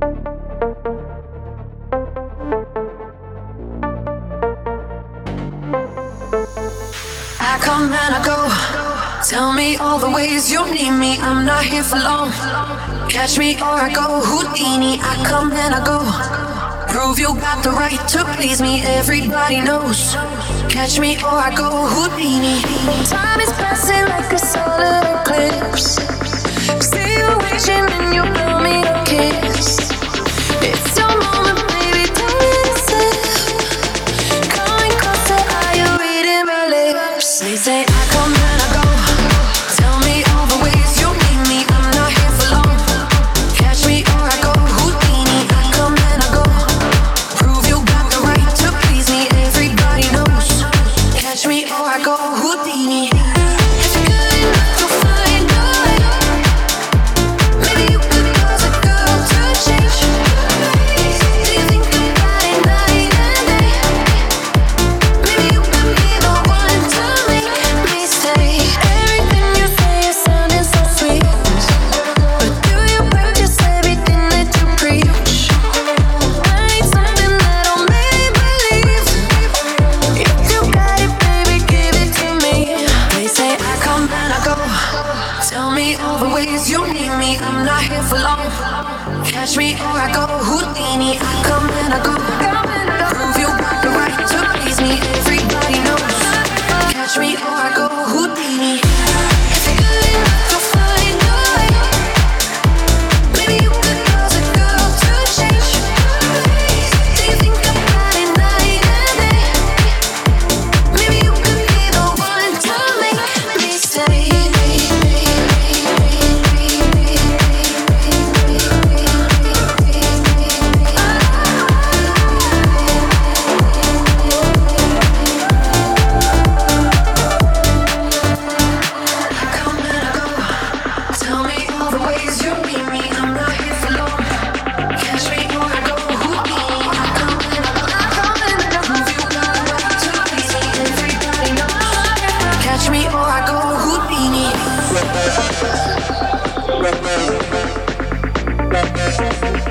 I come and I go. Tell me all the ways you need me. I'm not here for long. Catch me or I go Houdini. I come and I go. Prove you got the right to please me. Everybody knows. Catch me or I go Houdini. Time is passing like a solar eclipse. Situation and you blow me a kiss. It's your moment, baby. Don't miss it. Coming closer, are you reading my lips? They say I come and I go. Tell me all the ways you need me. I'm not here for long. Catch me or I go Houdini. I come and I go. Prove you got the right to please me. Everybody knows. Catch me or I go Houdini. If you're good enough to find a way, maybe you could cause a girl to change. Do you think about it night and day? Maybe you could be the one to make me stay. Everything you say is sounding so sweet, but do you practice everything that you preach? I need something that'll make me believe. If you got it, baby, give it to me. They say I come and I go. Tell me all the ways you need me. I'm not here for long. Catch me or I go Houdini. I come and I go. Prove you got the right to please me. Everybody knows. Catch me or I go Houdini. If you're good enough to find a way, maybe you could cause a girl to change. Do you think about it night and day? Maybe you could be the one to make me stay. Come and I go. Tell me all the ways you need me. I'm not here for long. Catch me or I go Houdini. I come and I go. Prove you got the right to please me. Everybody knows. Catch me or I go Houdini.